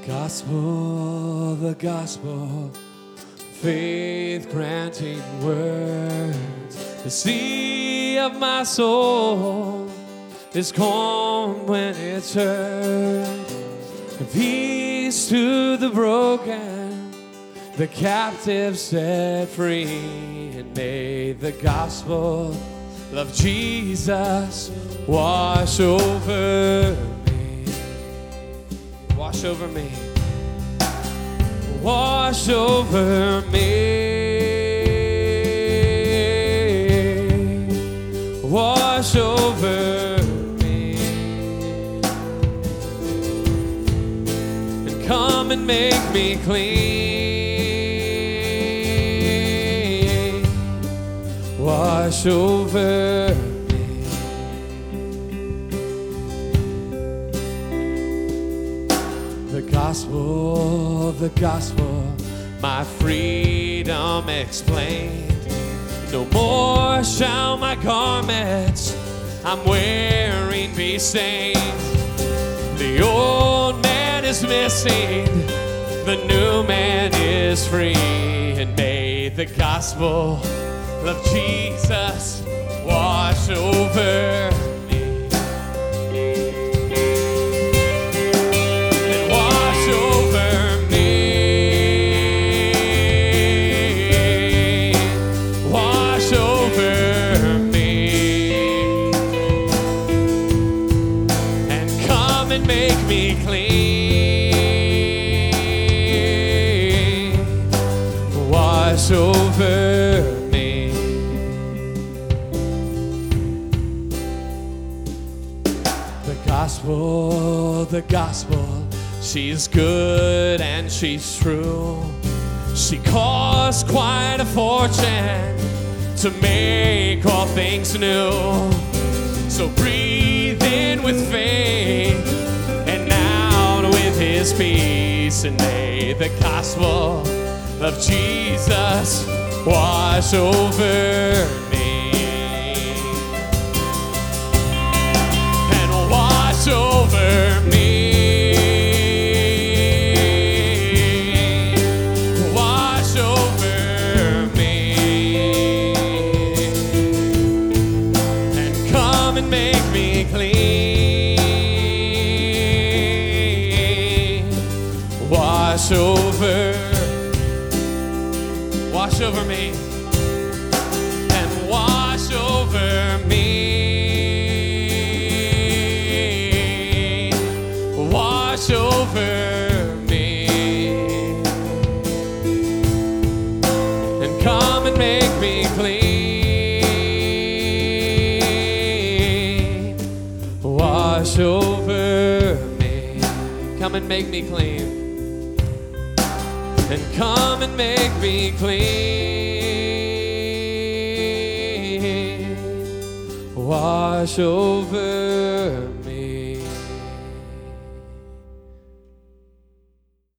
The gospel, faith granting words. The sea of my soul is calm when it's heard. Peace to the broken, the captive set free. And may the gospel of Jesus wash over me. Wash over me. Wash over me. Wash over me. And come and make me clean. Wash over me. The gospel, my freedom explained. No more shall my garments I'm wearing be stained. The old man is missing, the new man is free. And may the gospel of Jesus wash over me. Make me clean. Wash over me. The gospel, she's good and she's true. She cost quite a fortune to make all things new. So breathe in with faith, His peace, and may the gospel of Jesus wash over me and wash over me. Wash over me and come and make me clean. Wash over me, and wash over me. Wash over me, and come and make me clean. Wash over me, come and make me clean. And come and make me clean. Wash over me.